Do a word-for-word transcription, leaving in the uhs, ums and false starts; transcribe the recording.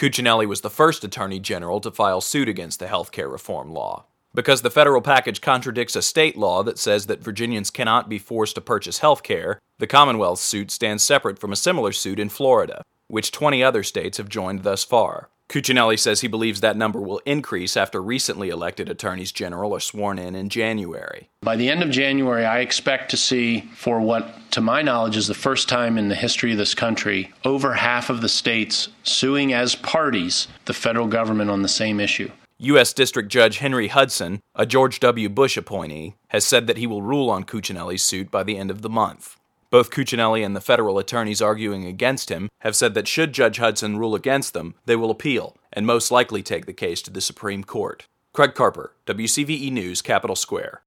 Cuccinelli was the first Attorney General to file suit against the healthcare reform law. Because the federal package contradicts a state law that says that Virginians cannot be forced to purchase health care, the Commonwealth suit stands separate from a similar suit in Florida, which twenty other states have joined thus far. Cuccinelli says he believes that number will increase after recently elected attorneys general are sworn in in January. By the end of January, I expect to see, for what, to my knowledge, is the first time in the history of this country, over half of the states suing as parties the federal government on the same issue. U S District Judge Henry Hudson, a George W. Bush appointee, has said that he will rule on Cuccinelli's suit by the end of the month. Both Cuccinelli and the federal attorneys arguing against him have said that should Judge Hudson rule against them, they will appeal, and most likely take the case to the Supreme Court. Craig Carper, W C V E News, Capitol Square.